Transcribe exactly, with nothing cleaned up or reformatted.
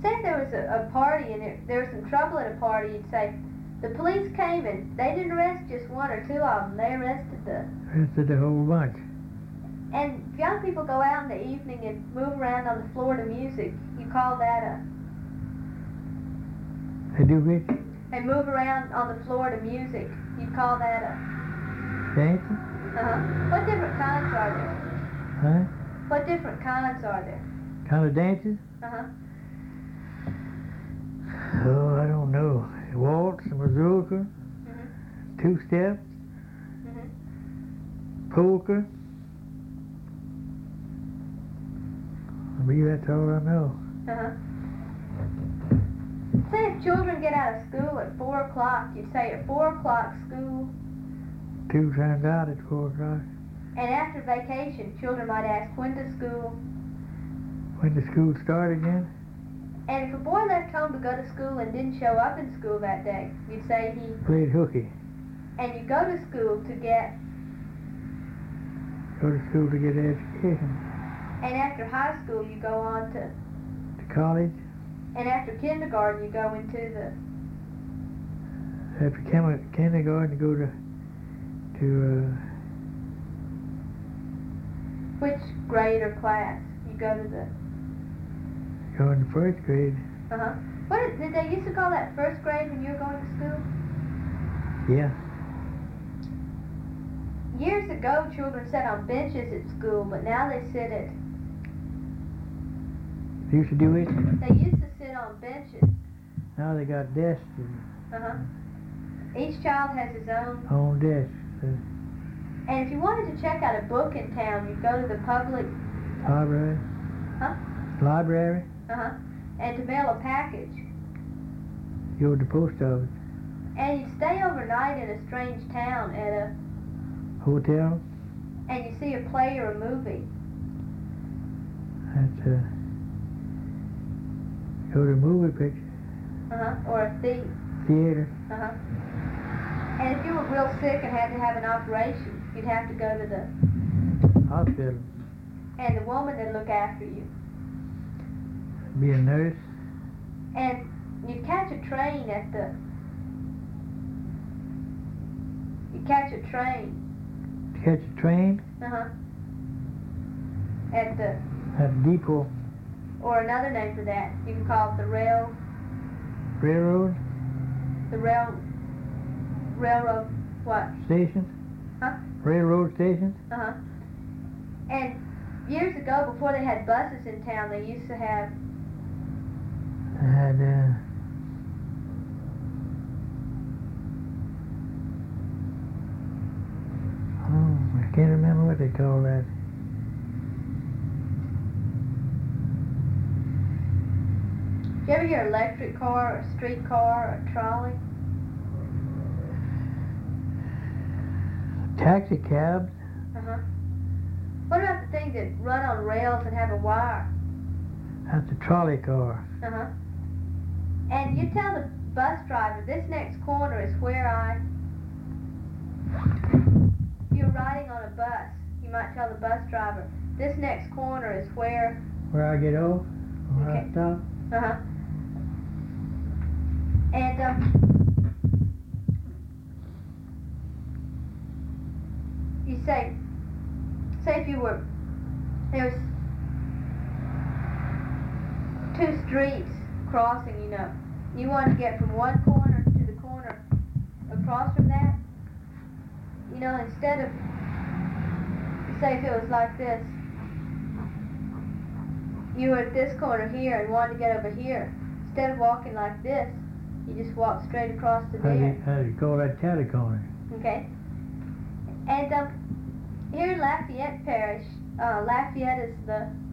say if there was a, a party and it, there was some trouble at a party, you'd say, the police came and they didn't arrest just one or two of them, they arrested the... Arrested the whole bunch. And if young people go out in the evening and move around on the floor to music, you call that a... They do it? They move around on the floor to music, you call that a... Dancing? Uh-huh. What different kinds are there? Huh? What different kinds are there? Kind of dances? Uh-huh. Oh, I don't know. Waltz, mazurka, Mm-hmm. two-step, Mm-hmm. polka. I believe that's all I know. Uh-huh. Say if children get out of school at four o'clock, you'd say at four o'clock school, Two times out at four o'clock. and after vacation, children might ask, when does school? When the school start again? And if a boy left home to go to school and didn't show up in school that day, you'd say he, Played hooky. and you go to school to get, Go to school to get education. and after high school you go on to, To college. and after kindergarten you go into the, After chem- kindergarten, to go to to uh, which grade or class? You go to the, go in the first grade. uh-huh. What is, did they used to call that first grade when you were going to school? Yeah. Years ago, children sat on benches at school, but now they sit at, They used to do it. they used to sit on benches. Now they got desks and Uh-huh. Each child has his own, on desks. Uh, and if you wanted to check out a book in town, you'd go to the public, library. huh? Library. Uh-huh. And to mail a package. Go to the post office. And you'd stay overnight in a strange town at a, Hotel. and you see a play or a movie. That's uh. Go to a movie picture. Uh-huh. Or a thea- Theater. Uh-huh. And if you were real sick and had to have an operation, you'd have to go to the, Hospital. and the woman that'd look after you. Be a nurse. And you'd catch a train at the, you'd catch a train, Catch a train uh-huh, at the, at a depot. or another name for that, you can call it the rail, Railroad the rail, railroad, what, stations. huh? Railroad stations. Uh-huh. And years ago, before they had buses in town, they used to have, And uh. Oh, I can't remember what they call that. did you ever hear electric car, or streetcar, or trolley? Taxi cabs. Uh-huh. What about the things that run on rails and have a wire? That's a trolley car. Uh-huh. And you tell the bus driver, this next corner is where I... If you're riding on a bus, you might tell the bus driver, this next corner is where... Where I get off. Where Okay. I stop. Uh-huh. And, um... you say... Say if you were... There's... two streets crossing, you know. You want to get from one corner to the corner across from that. You know, instead of, say if it was like this, you were at this corner here and wanted to get over here. Instead of walking like this, you just walk straight across to How do you, there. how do you call that catty corner? Okay. And um, here in Lafayette Parish, uh, Lafayette is the